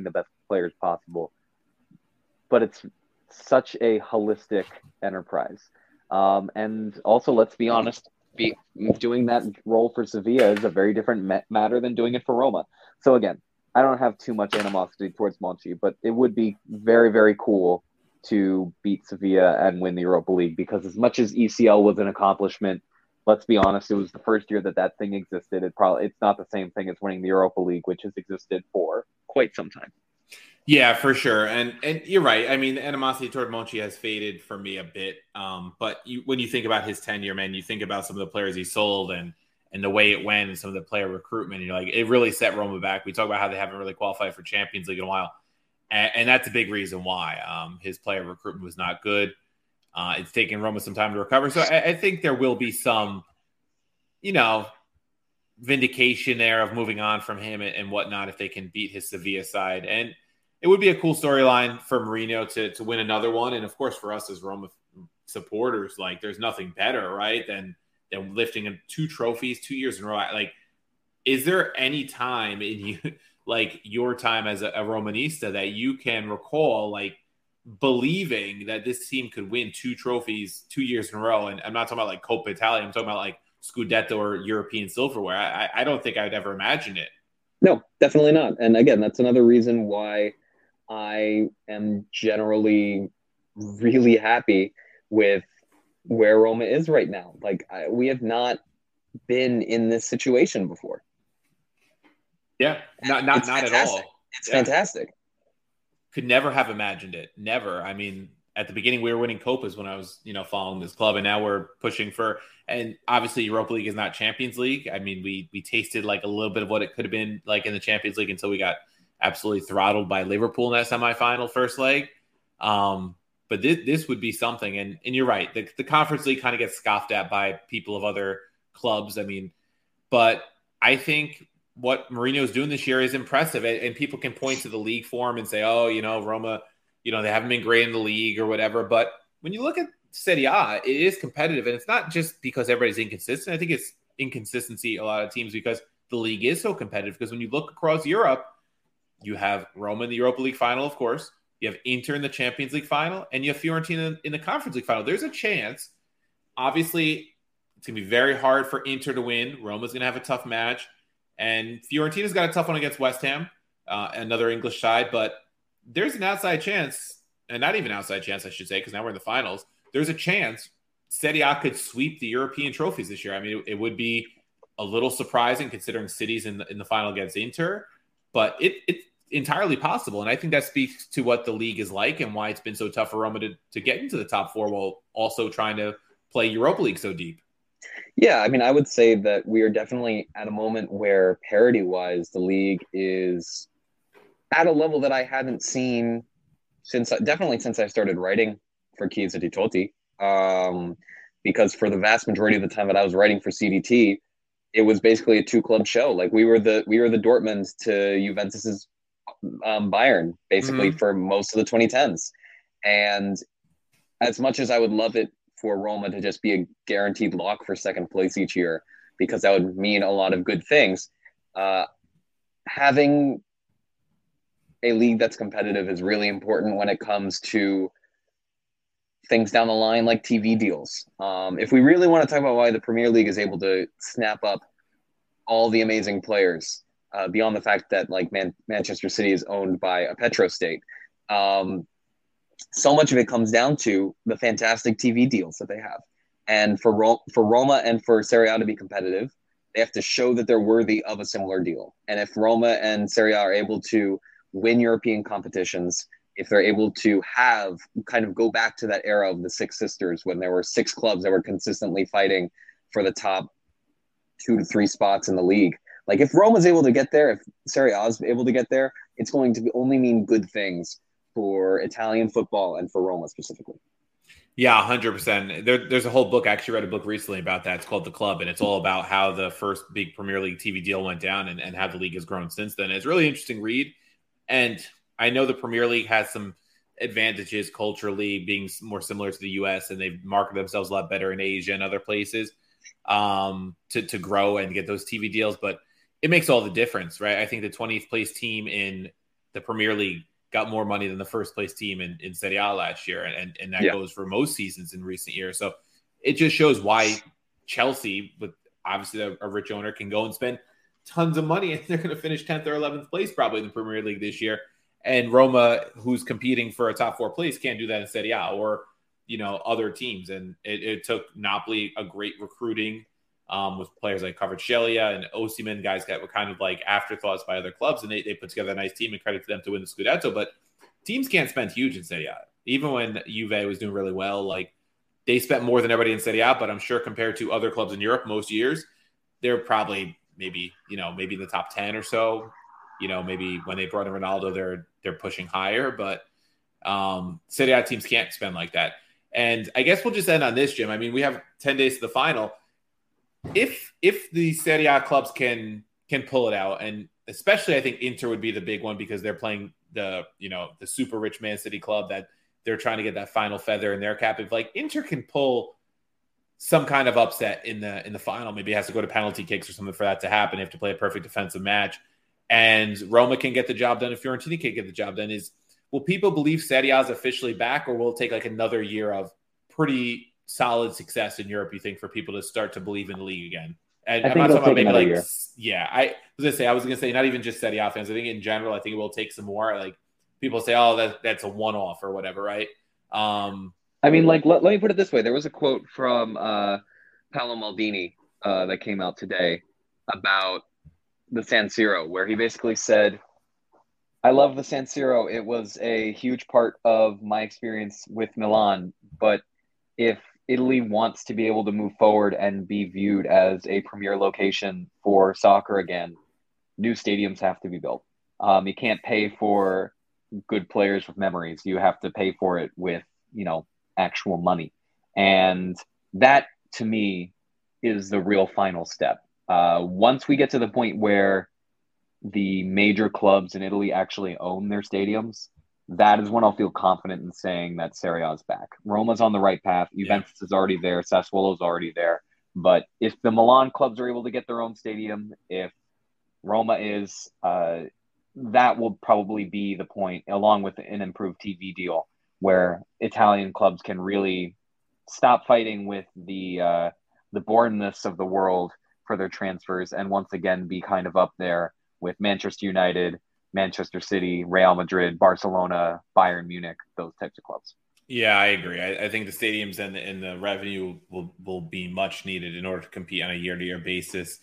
players possible. But it's such a holistic enterprise. Um, and also, let's be honest, be, doing that role for Sevilla is a very different ma- matter than doing it for Roma. So again, I don't have too much animosity towards Monchi, but it would be very, very cool to beat Sevilla and win the Europa League, because as much as E C L was an accomplishment, let's be honest, it was the first year that that thing existed. It probably it's not the same thing as winning the Europa League, which has existed for quite some time. Yeah, for sure. And and you're right. I mean, the animosity toward Monchi has faded for me a bit. Um, but you, when you think about his tenure, man, you think about some of the players he sold and and the way it went and some of the player recruitment. And you're like, it really set Roma back. We talk about how they haven't really qualified for Champions League in a while. And, and that's a big reason why. Um, his player recruitment was not good. Uh, it's taken Roma some time to recover. So I, I think there will be some, you know, vindication there of moving on from him and, and whatnot if they can beat his Sevilla side. And it would be a cool storyline for Mourinho to to win another one. And, of course, for us as Roma supporters, like, there's nothing better, right, than than lifting two trophies two years in a row. Like, is there any time in you, like your time as a, a Romanista, that you can recall, like, believing that this team could win two trophies two years in a row? And I'm not talking about like Coppa Italia. I'm talking about like Scudetto or European silverware. I, I don't think I'd ever imagine it. No, definitely not. And again, that's another reason why I am generally really happy with where Roma is right now. Like, I, we have not been in this situation before. Yeah, not not, not at all. It's yeah. fantastic. Could never have imagined it. Never. I mean, at the beginning, we were winning Copas when I was, you know, following this club, and now we're pushing for. And obviously, Europa League is not Champions League. I mean, we we tasted like a little bit of what it could have been like in the Champions League until we got absolutely throttled by Liverpool in that semifinal first leg. Um, but this this would be something. And and you're right. The the Conference League kind of gets scoffed at by people of other clubs. I mean, but I think what Mourinho's doing this year is impressive. And, and people can point to the league form and say, oh, you know, Roma, you know, they haven't been great in the league or whatever. But when you look at Serie A, it is competitive. And it's not just because everybody's inconsistent. I think it's inconsistency a lot of teams because the league is so competitive. Because when you look across Europe, you have Roma in the Europa League final, of course. You have Inter in the Champions League final. And you have Fiorentina in the Conference League final. There's a chance. Obviously, it's going to be very hard for Inter to win. Roma's going to have a tough match. And Fiorentina's got a tough one against West Ham, uh, another English side. But there's an outside chance, and not even outside chance, I should say, because now we're in the finals. There's a chance Serie A could sweep the European trophies this year. I mean, it, it would be a little surprising considering City's in the, in the final against Inter, but it, it's entirely possible. And I think that speaks to what the league is like and why it's been so tough for Roma to, to get into the top four while also trying to play Europa League so deep. Yeah, I mean, I would say that we are definitely at a moment where parity-wise, the league is at a level that I haven't seen since, definitely since I started writing for Chiesa di Totti. Um, because for the vast majority of the time that I was writing for C D T, it was basically a two-club show. Like we were the we were the Dortmund to Juventus's um, Bayern, basically, mm-hmm. for most of the twenty tens. And as much as I would love it for Roma to just be a guaranteed lock for second place each year, because that would mean a lot of good things. Uh, having a league that's competitive is really important when it comes to things down the line like T V deals. Um, if we really want to talk about why the Premier League is able to snap up all the amazing players, uh, beyond the fact that like Man- Manchester City is owned by a petrostate, um, so much of it comes down to the fantastic T V deals that they have. And for Ro- for Roma and for Serie A to be competitive, they have to show that they're worthy of a similar deal. And if Roma and Serie A are able to win European competitions, if they're able to have kind of go back to that era of the Six Sisters when there were six clubs that were consistently fighting for the top two to three spots in the league. Like if Roma's able to get there, if Serie A is able to get there, it's going to only mean good things for Italian football and for Roma specifically. Yeah, one hundred percent. There, there's a whole book. I actually read a book recently about that. It's called The Club, and it's all about how the first big Premier League T V deal went down and, and how the league has grown since then. It's a really interesting read. And I know the Premier League has some advantages culturally, being more similar to the U S, and they've marketed themselves a lot better in Asia and other places um, to, to grow and get those T V deals. But it makes all the difference, right? I think the twentieth place team in the Premier League got more money than the first place team in, in Serie A last year. And, and, and that Yeah. goes for most seasons in recent years. So it just shows why Chelsea, with obviously a, a rich owner, can go and spend tons of money and they're going to finish tenth or eleventh place probably in the Premier League this year. And Roma, who's competing for a top four place, can't do that in Serie A or, you know, other teams. And it, it took Napoli a great recruiting um, with players like Kvaratskhelia and Osimhen, guys that were kind of like afterthoughts by other clubs. And they, they put together a nice team, and credit to them to win the Scudetto. But teams can't spend huge in Serie A. Even when Juve was doing really well, like they spent more than everybody in Serie A, but I'm sure compared to other clubs in Europe most years, they're probably maybe, you know, maybe in the top ten or so. You know, maybe when they brought in Ronaldo, they're they're pushing higher, but um, Serie A teams can't spend like that. And I guess we'll just end on this, Jim. I mean, we have ten days to the final. If if the Serie A clubs can can pull it out, and especially I think Inter would be the big one because they're playing the, you know, the super rich Man City club that they're trying to get that final feather in their cap. If like Inter can pull some kind of upset in the in the final, maybe it has to go to penalty kicks or something for that to happen. They have to play a perfect defensive match. And Roma can get the job done if Fiorentina can't get the job done. Is will people believe Serie A is officially back, or will it take like another year of pretty solid success in Europe, you think, for people to start to believe in the league again? And I I'm think not it'll talking about take maybe another like, year. yeah, I was gonna say, I was gonna say, not even just Serie A fans. I think in general, I think it will take some more. Like people say, oh, that that's a one-off or whatever, right? Um, I mean, like, let, let me put it this way. There was a quote from uh, Paolo Maldini uh, that came out today about the San Siro, where he basically said, I love the San Siro. It was a huge part of my experience with Milan. But if Italy wants to be able to move forward and be viewed as a premier location for soccer again, new stadiums have to be built. Um, you can't pay for good players with memories. You have to pay for it with, you know, actual money. And that, to me, is the real final step. Uh, once we get to the point where the major clubs in Italy actually own their stadiums, that is when I'll feel confident in saying that Serie A is back. Roma's on the right path. Juventus yeah. is already there. Sassuolo's already there. But if the Milan clubs are able to get their own stadium, if Roma is, uh, that will probably be the point, along with an improved T V deal, where Italian clubs can really stop fighting with the uh, the boredness of the world for their transfers and once again be kind of up there with Manchester United, Manchester City, Real Madrid, Barcelona, Bayern Munich, those types of clubs. Yeah, I agree. I, I think the stadiums and the, and the revenue will, will be much needed in order to compete on a year-to-year basis.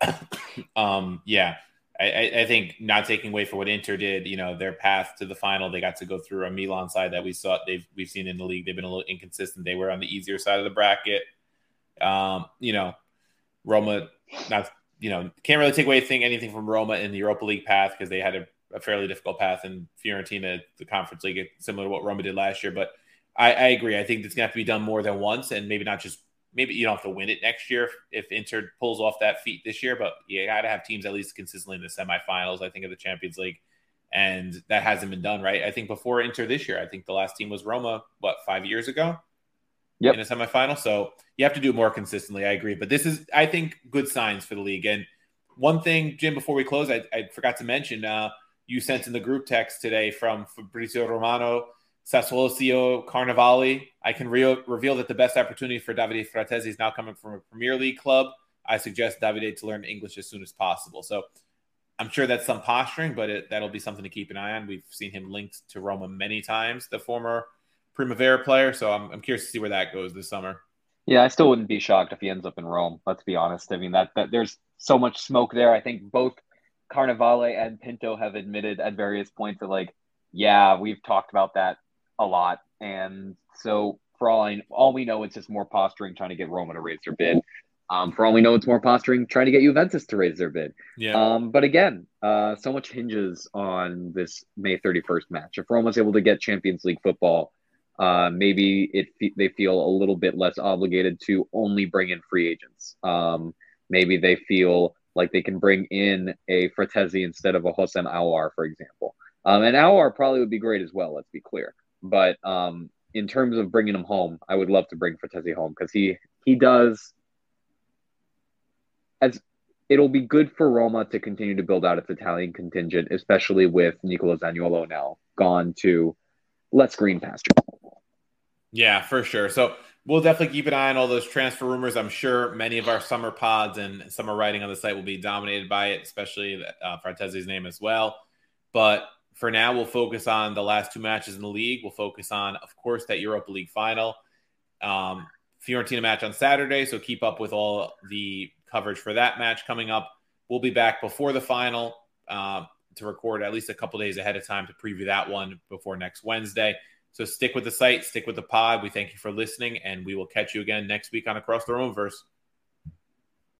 um, yeah, I, I think not taking away from what Inter did, you know, their path to the final, they got to go through a Milan side that we saw they've we've seen in the league. They've been a little inconsistent. They were on the easier side of the bracket. Um, you know, Roma, not you know, can't really take away anything anything from Roma in the Europa League path because they had a, a fairly difficult path in Fiorentina, the Conference League, similar to what Roma did last year. But I, I agree. I think it's going to have to be done more than once, and maybe not just maybe you don't have to win it next year if, if Inter pulls off that feat this year, but you got to have teams at least consistently in the semifinals, I think, of the Champions League. And that hasn't been done, right? I think before Inter this year, I think the last team was Roma, what, five years ago? Yep. In a semifinal. So you have to do it more consistently. I agree. But this is, I think, good signs for the league. And one thing, Jim, before we close, I, I forgot to mention, uh, you sent in the group text today from Fabrizio Romano, Sassuolo C E O Carnevali. I can re- reveal that the best opportunity for Davide Fratesi is now coming from a Premier League club. I suggest Davide to learn English as soon as possible. So I'm sure that's some posturing, but it, that'll be something to keep an eye on. We've seen him linked to Roma many times, the former Primavera player. So I'm, I'm curious to see where that goes this summer. Yeah, I still wouldn't be shocked if he ends up in Rome. Let's be honest. I mean, that, that there's so much smoke there. I think both Carnevale and Pinto have admitted at various points that, like, yeah, we've talked about that a lot. And so for all I, all we know, it's just more posturing trying to get Roma to raise their bid. Um, for all we know, it's more posturing trying to get Juventus to raise their bid. Yeah. Um, but again, uh, so much hinges on this May thirty-first match. If Roma's able to get Champions League football, uh, maybe it they feel a little bit less obligated to only bring in free agents. Um, maybe they feel like they can bring in a Fratesi instead of a Hossein Aouar, for example. Um, and Aouar probably would be great as well, let's be clear. But um, in terms of bringing him home, I would love to bring Fratesi home because he he does. As it'll be good for Roma to continue to build out its Italian contingent, especially with Nicola Zaniolo now gone to less green pasture. Yeah, for sure. So we'll definitely keep an eye on all those transfer rumors. I'm sure many of our summer pods and summer writing on the site will be dominated by it, especially uh, Fratese's name as well. But for now, we'll focus on the last two matches in the league. We'll focus on, of course, that Europa League final. Um, Fiorentina match on Saturday, so keep up with all the coverage for that match coming up. We'll be back before the final uh, to record at least a couple days ahead of time to preview that one before next Wednesday. So stick with the site, stick with the pod. We thank you for listening, and we will catch you again next week on Across the Romeverse.